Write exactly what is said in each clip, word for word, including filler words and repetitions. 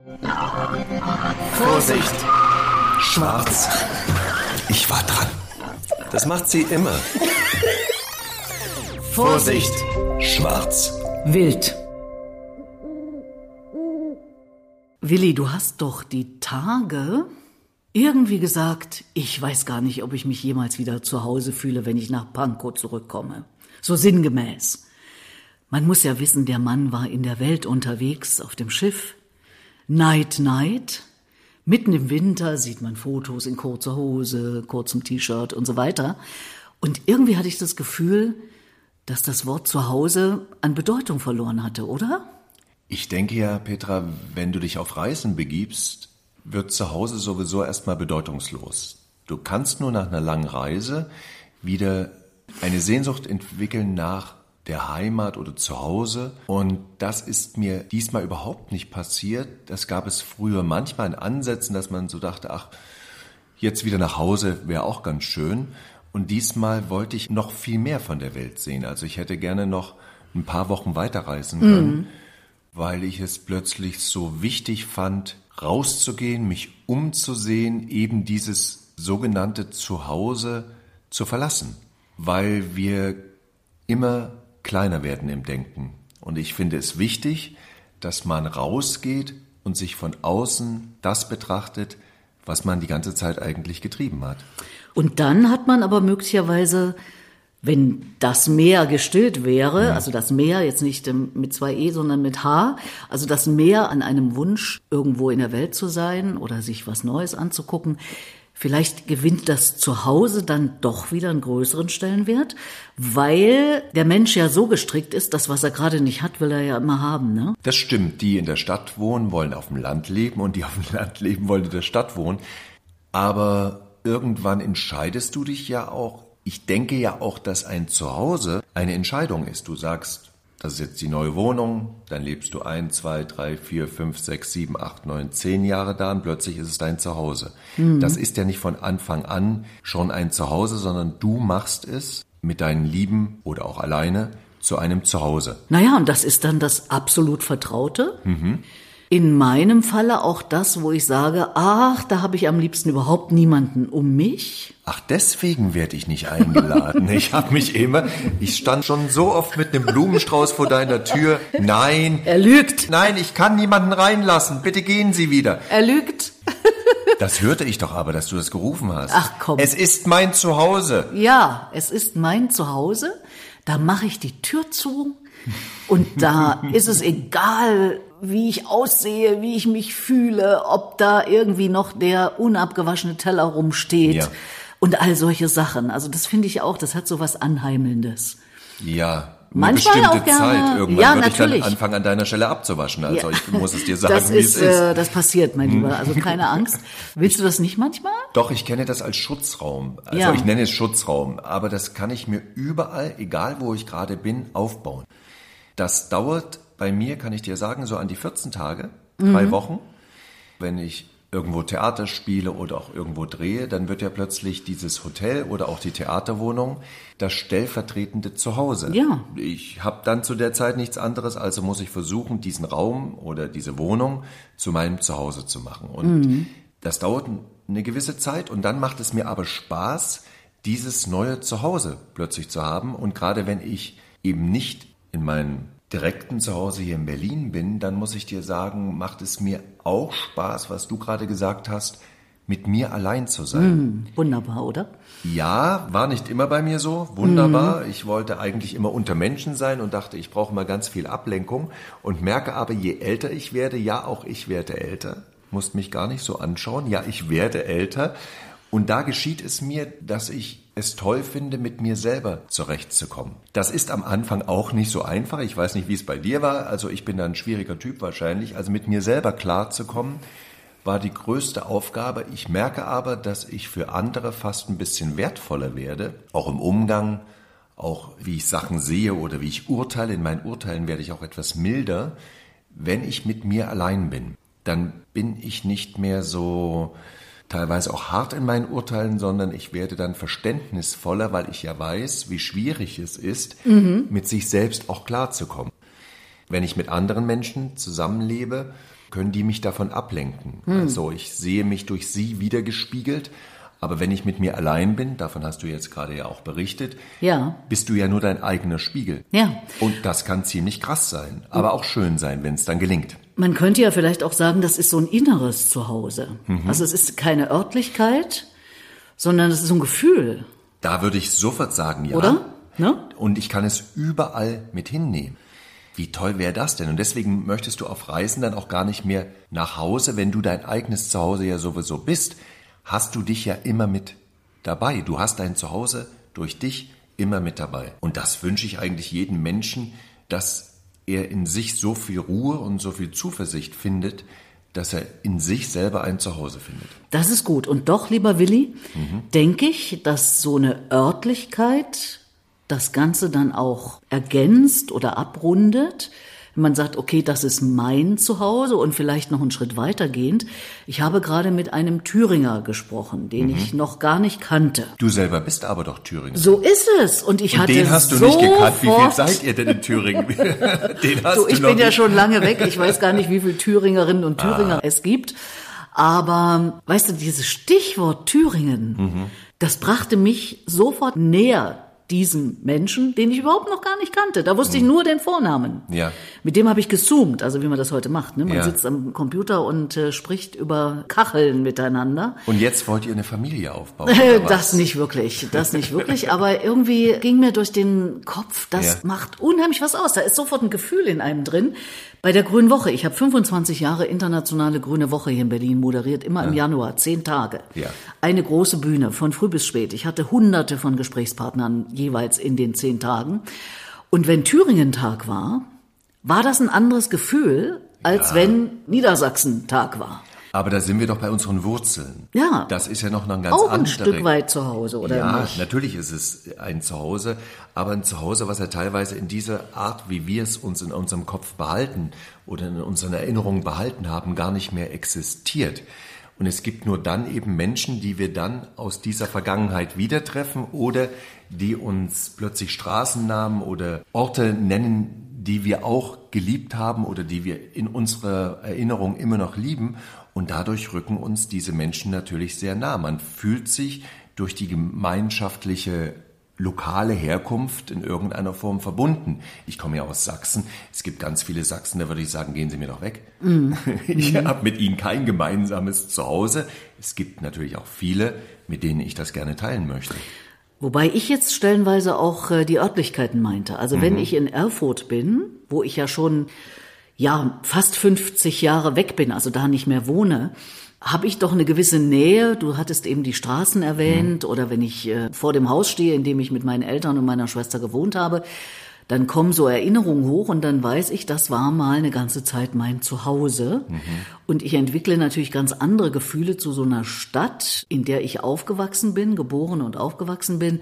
Vorsicht! Schwarz. Ich war dran. Das macht sie immer. Vorsicht! Schwarz. Wild. Willi, du hast doch die Tage irgendwie gesagt, ich weiß gar nicht, ob ich mich jemals wieder zu Hause fühle, wenn ich nach Pankow zurückkomme. So sinngemäß. Man muss ja wissen, der Mann war in der Welt unterwegs, auf dem Schiff. Night, Night. Mitten im Winter sieht man Fotos in kurzer Hose, kurzem T-Shirt und so weiter. Und irgendwie hatte ich das Gefühl, dass das Wort Zuhause an Bedeutung verloren hatte, oder? Ich denke ja, Petra, wenn du dich auf Reisen begibst, wird Zuhause sowieso erstmal bedeutungslos. Du kannst nur nach einer langen Reise wieder eine Sehnsucht entwickeln nach der Heimat oder Zuhause. Und das ist mir diesmal überhaupt nicht passiert. Das gab es früher manchmal in Ansätzen, dass man so dachte, ach, jetzt wieder nach Hause wäre auch ganz schön. Und diesmal wollte ich noch viel mehr von der Welt sehen. Also ich hätte gerne noch ein paar Wochen weiterreisen können, mhm. weil ich es plötzlich so wichtig fand, rauszugehen, mich umzusehen, eben dieses sogenannte Zuhause zu verlassen. Weil wir immer kleiner werden im Denken. Und ich finde es wichtig, dass man rausgeht und sich von außen das betrachtet, was man die ganze Zeit eigentlich getrieben hat. Und dann hat man aber möglicherweise, wenn das Meer gestillt wäre, ja. also das Meer jetzt nicht mit zwei E, sondern mit H, also das Meer an einem Wunsch, irgendwo in der Welt zu sein oder sich was Neues anzugucken, vielleicht gewinnt das Zuhause dann doch wieder einen größeren Stellenwert, weil der Mensch ja so gestrickt ist, das, was er gerade nicht hat, will er ja immer haben, ne? Das stimmt. Die in der Stadt wohnen, wollen auf dem Land leben und die auf dem Land leben, wollen in der Stadt wohnen. Aber irgendwann entscheidest du dich ja auch. Ich denke ja auch, dass ein Zuhause eine Entscheidung ist. Du sagst, das ist jetzt die neue Wohnung, dann lebst du ein, zwei, drei, vier, fünf, sechs, sieben, acht, neun, zehn Jahre da und plötzlich ist es dein Zuhause. Mhm. Das ist ja nicht von Anfang an schon ein Zuhause, sondern du machst es mit deinen Lieben oder auch alleine zu einem Zuhause. Naja, und das ist dann das absolut Vertraute. Mhm. In meinem Falle auch das, wo ich sage, ach, da habe ich am liebsten überhaupt niemanden um mich. Ach, deswegen werde ich nicht eingeladen. Ich habe mich immer, ich stand schon so oft mit einem Blumenstrauß vor deiner Tür. Nein. Er lügt. Nein, ich kann niemanden reinlassen. Bitte gehen Sie wieder. Er lügt. Das hörte ich doch aber, dass du das gerufen hast. Ach komm. Es ist mein Zuhause. Ja, es ist mein Zuhause. Da mache ich die Tür zu. Und da ist es egal, wie ich aussehe, wie ich mich fühle, ob da irgendwie noch der unabgewaschene Teller rumsteht ja. und all solche Sachen. Also das finde ich auch, das hat so was Anheimelndes. Ja, eine manchmal bestimmte auch gerne. Zeit. Irgendwann ja, würde natürlich. ich dann anfangen, an deiner Stelle abzuwaschen. Also ja. ich muss es dir sagen, das wie ist, es ist. Äh, das passiert, mein Lieber. Also keine Angst. Willst du das nicht manchmal? Doch, ich kenne das als Schutzraum. Also ja. ich nenne es Schutzraum. Aber das kann ich mir überall, egal wo ich gerade bin, aufbauen. Das dauert bei mir, kann ich dir sagen, so an die vierzehn Tage, drei mhm. Wochen. Wenn ich irgendwo Theater spiele oder auch irgendwo drehe, dann wird ja plötzlich dieses Hotel oder auch die Theaterwohnung das stellvertretende Zuhause. Ja. Ich habe dann zu der Zeit nichts anderes, also muss ich versuchen, diesen Raum oder diese Wohnung zu meinem Zuhause zu machen. Und mhm. das dauert eine gewisse Zeit und dann macht es mir aber Spaß, dieses neue Zuhause plötzlich zu haben. Und gerade wenn ich eben nicht in meinem direkten Zuhause hier in Berlin bin, dann muss ich dir sagen, macht es mir auch Spaß, was du gerade gesagt hast, mit mir allein zu sein. Mm, wunderbar, oder? Ja, war nicht immer bei mir so, wunderbar. Mm. Ich wollte eigentlich immer unter Menschen sein und dachte, ich brauche mal ganz viel Ablenkung und merke aber, je älter ich werde, ja, auch ich werde älter, musst mich gar nicht so anschauen, ja, ich werde älter. Und da geschieht es mir, dass ich es toll finde, mit mir selber zurechtzukommen. Das ist am Anfang auch nicht so einfach. Ich weiß nicht, wie es bei dir war. Also ich bin da ein schwieriger Typ wahrscheinlich. Also mit mir selber klarzukommen, war die größte Aufgabe. Ich merke aber, dass ich für andere fast ein bisschen wertvoller werde. Auch im Umgang, auch wie ich Sachen sehe oder wie ich urteile. In meinen Urteilen werde ich auch etwas milder, wenn ich mit mir allein bin. Dann bin ich nicht mehr so teilweise auch hart in meinen Urteilen, sondern ich werde dann verständnisvoller, weil ich ja weiß, wie schwierig es ist, mhm. mit sich selbst auch klarzukommen. Wenn ich mit anderen Menschen zusammenlebe, können die mich davon ablenken. Hm. Also ich sehe mich durch sie wiedergespiegelt. Aber wenn ich mit mir allein bin, davon hast du jetzt gerade ja auch berichtet, ja. bist du ja nur dein eigener Spiegel. Ja. Und das kann ziemlich krass sein, aber auch schön sein, wenn es dann gelingt. Man könnte ja vielleicht auch sagen, das ist so ein inneres Zuhause. Mhm. Also es ist keine Örtlichkeit, sondern es ist so ein Gefühl. Da würde ich sofort sagen, ja. Oder? Ne? Und ich kann es überall mit hinnehmen. Wie toll wäre das denn? Und deswegen möchtest du auf Reisen dann auch gar nicht mehr nach Hause, wenn du dein eigenes Zuhause ja sowieso bist. Hast du dich ja immer mit dabei. Du hast dein Zuhause durch dich immer mit dabei. Und das wünsche ich eigentlich jedem Menschen, dass er in sich so viel Ruhe und so viel Zuversicht findet, dass er in sich selber ein Zuhause findet. Das ist gut. Und doch, lieber Willi, mhm. denke ich, dass so eine Örtlichkeit das Ganze dann auch ergänzt oder abrundet. Wenn man sagt, okay, das ist mein Zuhause und vielleicht noch einen Schritt weitergehend. Ich habe gerade mit einem Thüringer gesprochen, den mhm. ich noch gar nicht kannte. Du selber bist aber doch Thüringer. So ist es. Und ich und hatte den hast du nicht gekannt. Wie viel seid ihr denn in Thüringen? Den hast du, ich du noch bin ja nicht. schon lange weg. Ich weiß gar nicht, wie viele Thüringerinnen und Thüringer ah. es gibt. Aber, weißt du, dieses Stichwort Thüringen, mhm. das brachte mich sofort näher diesen Menschen, den ich überhaupt noch gar nicht kannte. Da wusste ich nur den Vornamen. Ja. Mit dem habe ich gezoomt, also wie man das heute macht. Ne? Man ja. sitzt am Computer und äh, spricht über Kacheln miteinander. Und jetzt wollt ihr eine Familie aufbauen? Das nicht wirklich, das nicht wirklich. Aber irgendwie ging mir durch den Kopf, das ja. macht unheimlich was aus. Da ist sofort ein Gefühl in einem drin. Bei der Grünen Woche, ich habe fünfundzwanzig Jahre internationale Grüne Woche hier in Berlin moderiert, immer ja. im Januar, zehn Tage. Ja. Eine große Bühne, von früh bis spät. Ich hatte hunderte von Gesprächspartnern jeweils in den zehn Tagen. Und wenn Thüringen-Tag war, war das ein anderes Gefühl, als ja. wenn Niedersachsen-Tag war. Aber da sind wir doch bei unseren Wurzeln. Ja. Das ist ja noch ein ganz auch ein anderes. Stück weit zu Hause, oder ja, nicht? Ja, natürlich ist es ein Zuhause, aber ein Zuhause, was ja teilweise in dieser Art, wie wir es uns in unserem Kopf behalten oder in unseren Erinnerungen behalten haben, gar nicht mehr existiert. Und es gibt nur dann eben Menschen, die wir dann aus dieser Vergangenheit wieder treffen oder die uns plötzlich Straßennamen oder Orte nennen, die wir auch geliebt haben oder die wir in unserer Erinnerung immer noch lieben. Und dadurch rücken uns diese Menschen natürlich sehr nah. Man fühlt sich durch die gemeinschaftliche lokale Herkunft in irgendeiner Form verbunden. Ich komme ja aus Sachsen. Es gibt ganz viele Sachsen, da würde ich sagen, gehen Sie mir doch weg. Mm. Ich habe mit Ihnen kein gemeinsames Zuhause. Es gibt natürlich auch viele, mit denen ich das gerne teilen möchte. Wobei ich jetzt stellenweise auch äh, die Örtlichkeiten meinte. Also mhm. wenn ich in Erfurt bin, wo ich ja schon ja fast fünfzig Jahre weg bin, also da nicht mehr wohne, habe ich doch eine gewisse Nähe. Du hattest eben die Straßen erwähnt, mhm. oder wenn ich äh, vor dem Haus stehe, in dem ich mit meinen Eltern und meiner Schwester gewohnt habe, dann kommen so Erinnerungen hoch und dann weiß ich, das war mal eine ganze Zeit mein Zuhause. Mhm. Und ich entwickle natürlich ganz andere Gefühle zu so einer Stadt, in der ich aufgewachsen bin, geboren und aufgewachsen bin,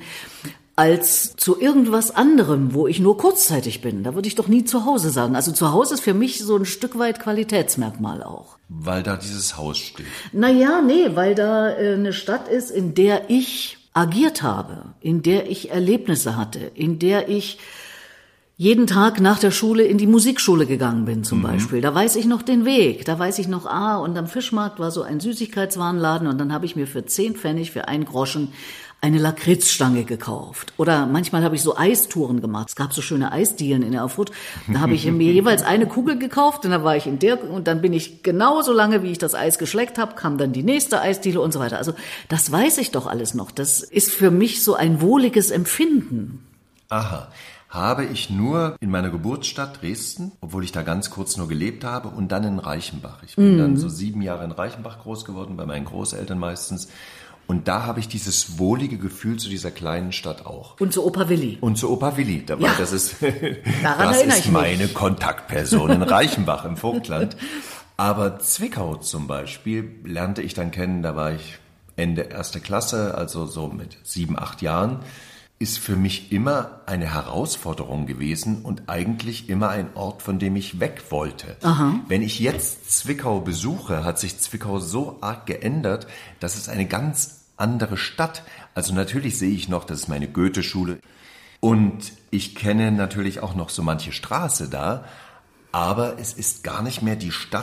als zu irgendwas anderem, wo ich nur kurzzeitig bin. Da würde ich doch nie zu Hause sagen. Also zu Hause ist für mich so ein Stück weit Qualitätsmerkmal auch. Weil da dieses Haus steht. Naja, nee, weil da äh, eine Stadt ist, in der ich agiert habe, in der ich Erlebnisse hatte, in der ich jeden Tag nach der Schule in die Musikschule gegangen bin zum mhm. Beispiel. Da weiß ich noch den Weg. Da weiß ich noch, ah, und am Fischmarkt war so ein Süßigkeitswarenladen und dann habe ich mir für zehn Pfennig, für einen Groschen eine Lakritzstange gekauft. Oder manchmal habe ich so Eistouren gemacht. Es gab so schöne Eisdielen in Erfurt. Da habe ich mir jeweils eine Kugel gekauft und dann war ich in der, und dann bin ich genauso lange, wie ich das Eis geschleckt habe, kam dann die nächste Eisdiele und so weiter. Also das weiß ich doch alles noch. Das ist für mich so ein wohliges Empfinden. Aha. Habe ich nur in meiner Geburtsstadt Dresden, obwohl ich da ganz kurz nur gelebt habe, und dann in Reichenbach. Ich bin mm. dann so sieben Jahre in Reichenbach groß geworden, bei meinen Großeltern meistens. Und da habe ich dieses wohlige Gefühl zu dieser kleinen Stadt auch. Und zu Opa Willi. Und zu Opa Willi. Dabei, ja. Das ist, Daran das ist meine mich. Kontaktperson in Reichenbach im Vogtland. Aber Zwickau zum Beispiel lernte ich dann kennen, da war ich Ende erste Klasse, also so mit sieben, acht Jahren. Ist für mich immer eine Herausforderung gewesen und eigentlich immer ein Ort, von dem ich weg wollte. Aha. Wenn ich jetzt Zwickau besuche, hat sich Zwickau so arg geändert, dass es eine ganz andere Stadt. Also natürlich sehe ich noch, das ist meine Goethe-Schule. Und ich kenne natürlich auch noch so manche Straße da. Aber es ist gar nicht mehr die Stadt,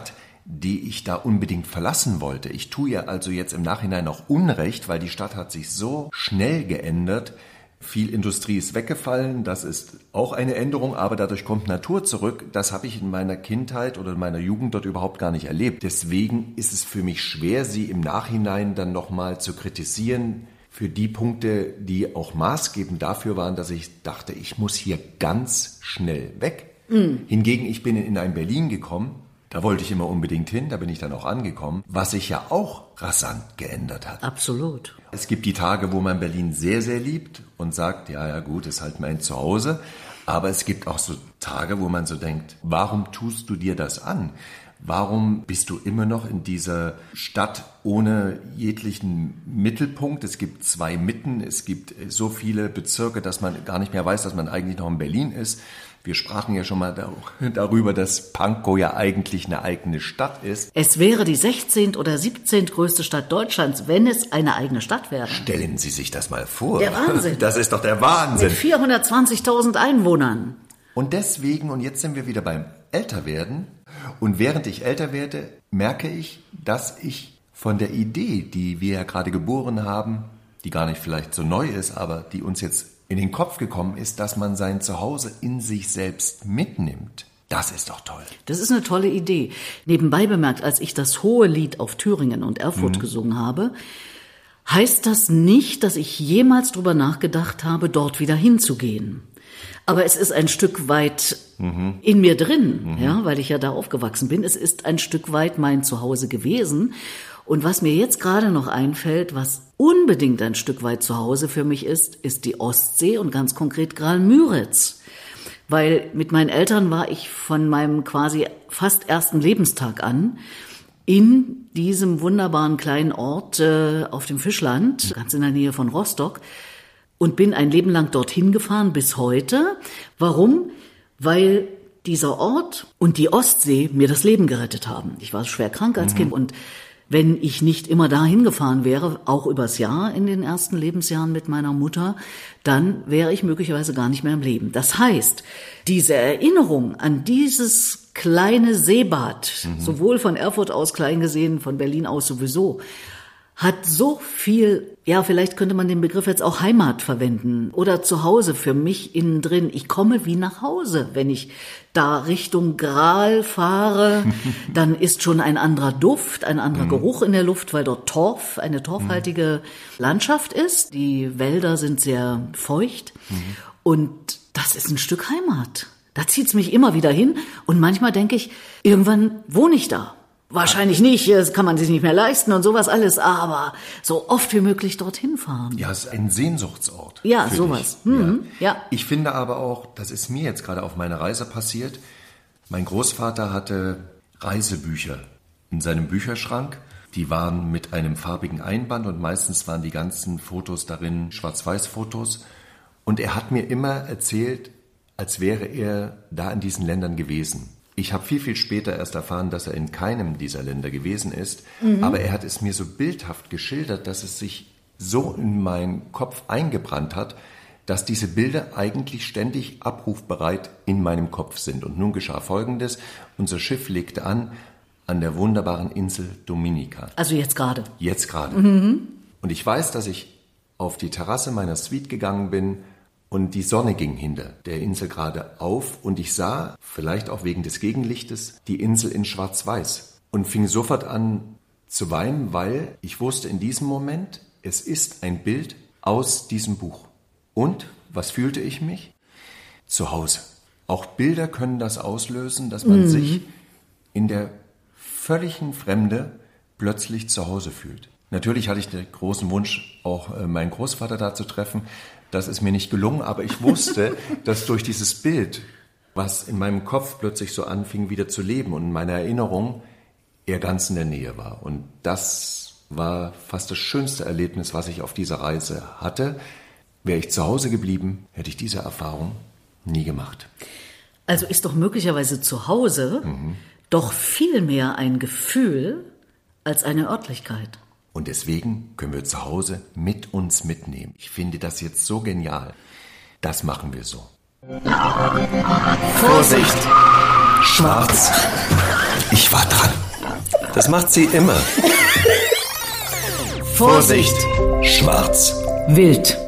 die ich da unbedingt verlassen wollte. Ich tue ihr also jetzt im Nachhinein auch Unrecht, weil die Stadt hat sich so schnell geändert. Viel Industrie ist weggefallen, das ist auch eine Änderung, aber dadurch kommt Natur zurück. Das habe ich in meiner Kindheit oder in meiner Jugend dort überhaupt gar nicht erlebt. Deswegen ist es für mich schwer, sie im Nachhinein dann nochmal zu kritisieren für die Punkte, die auch maßgebend dafür waren, dass ich dachte, ich muss hier ganz schnell weg. Mhm. Hingegen, ich bin in ein Berlin gekommen, da wollte ich immer unbedingt hin, da bin ich dann auch angekommen, was sich ja auch rasant geändert hat. Absolut. Es gibt die Tage, wo man Berlin sehr, sehr liebt und sagt, ja, ja gut, ist halt mein Zuhause. Aber es gibt auch so Tage, wo man so denkt, warum tust du dir das an? Warum bist du immer noch in dieser Stadt ohne jeglichen Mittelpunkt? Es gibt zwei Mitten, es gibt so viele Bezirke, dass man gar nicht mehr weiß, dass man eigentlich noch in Berlin ist. Wir sprachen ja schon mal darüber, dass Pankow ja eigentlich eine eigene Stadt ist. Es wäre die sechzehnte oder siebzehnte größte Stadt Deutschlands, wenn es eine eigene Stadt wäre. Stellen Sie sich das mal vor. Der Wahnsinn. Das ist doch der Wahnsinn. Mit vierhundertzwanzigtausend Einwohnern. Und deswegen, und jetzt sind wir wieder beim Älterwerden, und während ich älter werde, merke ich, dass ich von der Idee, die wir ja gerade geboren haben, die gar nicht vielleicht so neu ist, aber die uns jetzt in den Kopf gekommen ist, dass man sein Zuhause in sich selbst mitnimmt. Das ist doch toll. Das ist eine tolle Idee. Nebenbei bemerkt, als ich das Hohe Lied auf Thüringen und Erfurt mhm. gesungen habe, heißt das nicht, dass ich jemals drüber nachgedacht habe, dort wieder hinzugehen. Aber es ist ein Stück weit mhm. in mir drin, mhm. ja, weil ich ja da aufgewachsen bin. Es ist ein Stück weit mein Zuhause gewesen. Und was mir jetzt gerade noch einfällt, was unbedingt ein Stück weit zu Hause für mich ist, ist die Ostsee und ganz konkret Graal-Müritz. Weil mit meinen Eltern war ich von meinem quasi fast ersten Lebenstag an in diesem wunderbaren kleinen Ort äh, auf dem Fischland, ganz in der Nähe von Rostock, und bin ein Leben lang dorthin gefahren bis heute. Warum? Weil dieser Ort und die Ostsee mir das Leben gerettet haben. Ich war schwer krank als mhm. Kind und wenn ich nicht immer dahin gefahren wäre, auch übers Jahr in den ersten Lebensjahren mit meiner Mutter, dann wäre ich möglicherweise gar nicht mehr im Leben. Das heißt, diese Erinnerung an dieses kleine Seebad, mhm. sowohl von Erfurt aus klein gesehen, von Berlin aus sowieso, hat so viel, ja, vielleicht könnte man den Begriff jetzt auch Heimat verwenden oder Zuhause für mich innen drin. Ich komme wie nach Hause, wenn ich da Richtung Graal fahre, dann ist schon ein anderer Duft, ein anderer mhm. Geruch in der Luft, weil dort Torf, eine torfhaltige mhm. Landschaft ist. Die Wälder sind sehr feucht mhm. und das ist ein Stück Heimat. Da zieht's mich immer wieder hin und manchmal denke ich, irgendwann wohne ich da. Wahrscheinlich nicht, das kann man sich nicht mehr leisten und sowas alles, aber so oft wie möglich dorthin fahren. Ja, es ist ein Sehnsuchtsort. Ja, sowas. Mhm. Ja. ja. Ich finde aber auch, das ist mir jetzt gerade auf meiner Reise passiert, mein Großvater hatte Reisebücher in seinem Bücherschrank. Die waren mit einem farbigen Einband und meistens waren die ganzen Fotos darin Schwarz-Weiß-Fotos. Und er hat mir immer erzählt, als wäre er da in diesen Ländern gewesen. Ich habe viel, viel später erst erfahren, dass er in keinem dieser Länder gewesen ist. Mhm. Aber er hat es mir so bildhaft geschildert, dass es sich so in meinen Kopf eingebrannt hat, dass diese Bilder eigentlich ständig abrufbereit in meinem Kopf sind. Und nun geschah Folgendes. Unser Schiff legte an an der wunderbaren Insel Dominica. Also jetzt gerade? Jetzt gerade. Mhm. Und ich weiß, dass ich auf die Terrasse meiner Suite gegangen bin, und die Sonne ging hinter der Insel gerade auf und ich sah, vielleicht auch wegen des Gegenlichtes, die Insel in Schwarz-Weiß und fing sofort an zu weinen, weil ich wusste in diesem Moment, es ist ein Bild aus diesem Buch. Und, was fühlte ich mich? Zu Hause. Auch Bilder können das auslösen, dass man mhm. sich in der völligen Fremde plötzlich zu Hause fühlt. Natürlich hatte ich den großen Wunsch, auch meinen Großvater da zu treffen. Das ist mir nicht gelungen, aber ich wusste, dass durch dieses Bild, was in meinem Kopf plötzlich so anfing, wieder zu leben und in meiner Erinnerung, er ganz in der Nähe war. Und das war fast das schönste Erlebnis, was ich auf dieser Reise hatte. Wäre ich zu Hause geblieben, hätte ich diese Erfahrung nie gemacht. Also ist doch möglicherweise zu Hause mhm. doch viel mehr ein Gefühl als eine Örtlichkeit. Und deswegen können wir zu Hause mit uns mitnehmen. Ich finde das jetzt so genial. Das machen wir so. Vorsicht! Schwarz! Ich war dran. Das macht sie immer. Vorsicht! Schwarz. Wild.